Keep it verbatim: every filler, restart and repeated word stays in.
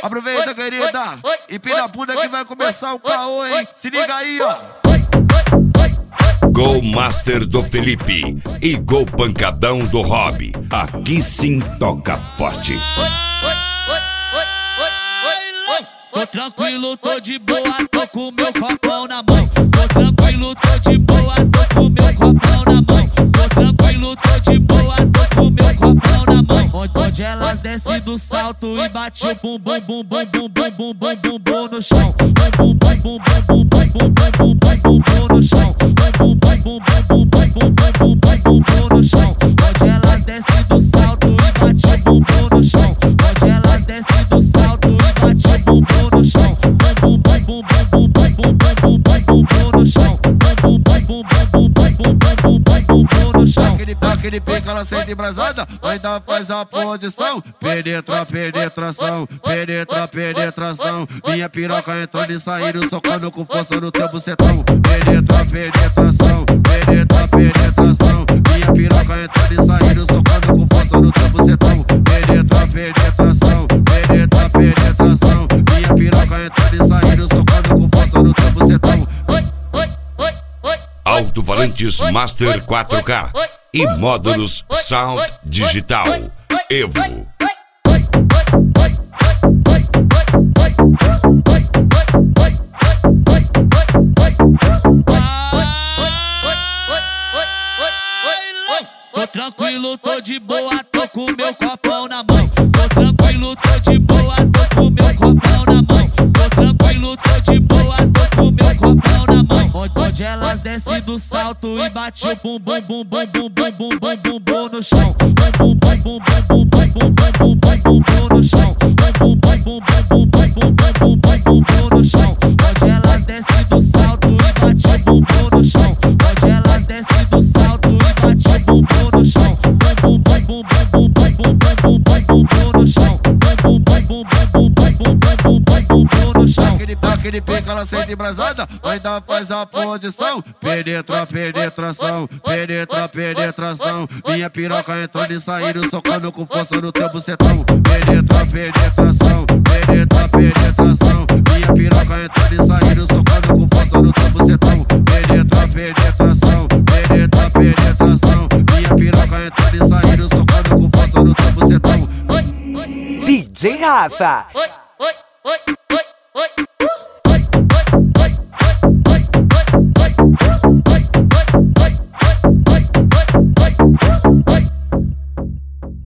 Aproveita, querida, empina a bunda que vai começar o caô, hein? Se liga aí, ó. Gol Master do Felipe e Gol Pancadão do Rob. Aqui sim toca forte. Tô tranquilo, tô de boa, tô com meu copão na mão. Tô tranquilo, tô de boa, tô com meu copão na mão. Tô tranquilo, tô de boa, tô com meu copão na mão. Onde elas descem do salto e bate o bum bum bum bum bum bum bum bum bum bum no chão. Bum bum bum bum bum bum bum bum bum bum bum bum no chão. Bum bum bum bum bum bum bum bum bum bum bum no chão. Onde elas descem do salto e bate o bum bum no chão. Onde elas descem do salto e bate o bum bum no chão. Bum bum bum bum bum bum bum bum bum bum bum no chão. Bum bum bum bum bum bum bum bum bum bum no chão. Aquele pica, ela sente embrasada, ainda faz a posição. Penetra, penetração, penetra, penetração. Minha piroca entrando e saindo, socando com força no teu bucetão. Penetra, penetração, penetra, penetração. Minha piroca entrando e saindo, socando com força no teu bucetão. Penetra, penetração, penetra, penetração. Minha piroca entrando e saindo, socando com força no teu bucetão. Alto Valentis Master quatro K e módulos Sound Digital Evo. Tô tranquilo, tô de boa, tô com meu copão na mão. Tô tranquilo, tô de boa, tô com meu copão na mão. Tô tranquilo, tô de boa, tô com meu copão na mão. Onde elas descem do salto e bate o bum bum bum bum bum bum bum bum bum bum no chão. Bum bum bum bum bum bum bum bum bum bum bum no chão. Bum bum bum bum bum bum bum bum bum bum bum no chão. Onde elas descem do salto e bate o bum bum no chão. Onde elas descem do salto e bate o bum bum no chão. Bum bum bum bum bum bum bum bum bum bum no chão. Bum bum bum bum bum bum bum bum bum no chão. Aquele pica, ela sente embrasada, ainda faz a posição. Penetra, penetração, penetra, penetração. Minha piroca entrando e saindo, socando com força no teu bucetão. Penetra, penetração, penetra, penetração. Minha piroca entrando e saindo, socando com força no teu bucetão. Penetra, penetração, penetra, penetração. Minha piroca entrando e saindo, socando com força no teu bucetão. D J Rafa. Oi, oi, oi.